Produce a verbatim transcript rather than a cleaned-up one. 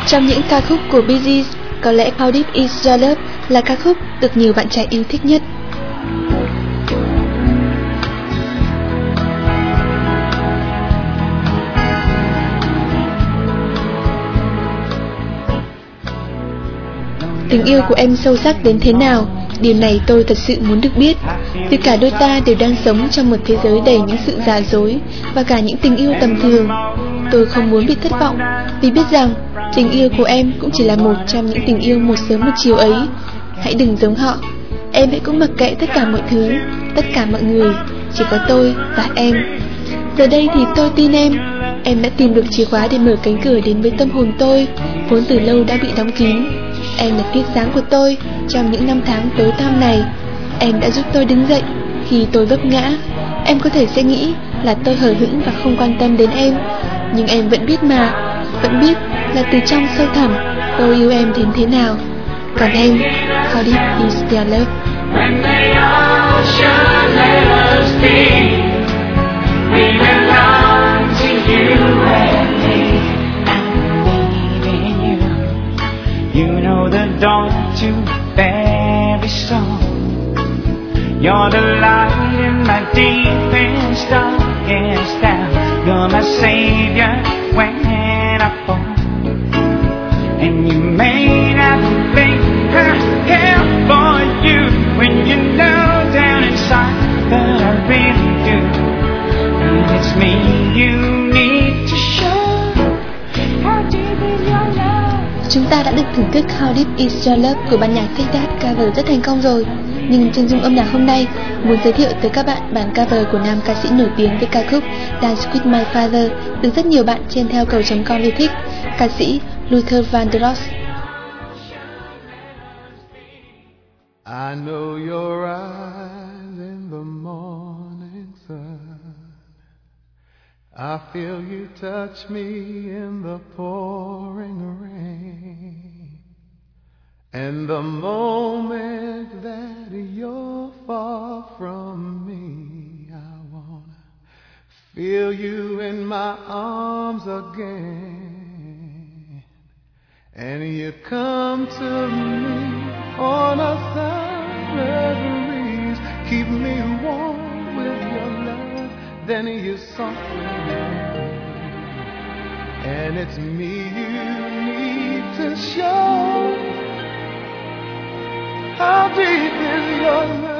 Trong những ca khúc của Bee Gees, có lẽ How Deep Is Your Love là ca khúc được nhiều bạn trẻ yêu thích nhất. Tình yêu của em sâu sắc đến thế nào? Điều này tôi thật sự muốn được biết. Vì cả đôi ta đều đang sống trong một thế giới đầy những sự giả dối và cả những tình yêu tầm thường. Tôi không muốn bị thất vọng, vì biết rằng tình yêu của em cũng chỉ là một trong những tình yêu một sớm một chiều ấy. Hãy đừng giống họ. Em hãy cũng mặc kệ tất cả mọi thứ, tất cả mọi người. Chỉ có tôi và em. Giờ đây thì tôi tin em. Em đã tìm được chìa khóa để mở cánh cửa đến với tâm hồn tôi, vốn từ lâu đã bị đóng kín. Em là tia sáng của tôi trong những năm tháng tối tăm này. Em đã giúp tôi đứng dậy khi tôi vấp ngã. Em có thể sẽ nghĩ là tôi hờ hững và không quan tâm đến em, nhưng em vẫn biết mà, vẫn biết là từ trong sâu thẳm tôi yêu em đến thế nào. Còn em, how deep is your love? When the ocean let us be, we belong to you and me. I believe in you. You know the dawn to every song. You're the light in my deepest, darkest hour. You're my savior when I fall. And you may not think I care for you when you know down inside, but I really do. And it's me you need to show. How deep is your love? Chúng ta đã được thưởng thức How Deep Is Your Love của ban nhạc Take That cover rất thành công rồi. Nhưng trên dung âm nhạc hôm nay muốn giới thiệu tới các bạn bản cover của nam ca sĩ nổi tiếng với ca khúc Dance With My Father được rất nhiều bạn trên theo cầu chấm com yêu thích, ca sĩ Luther Vandross. I know your eyes in the morning sun. I feel you touch me in the pouring rain. And the moment that you're far from me, I wanna feel you in my arms again. And you come to me on a summer breeze, keep me warm with your love, then you soften me. And it's me you need to show. How deep is your love?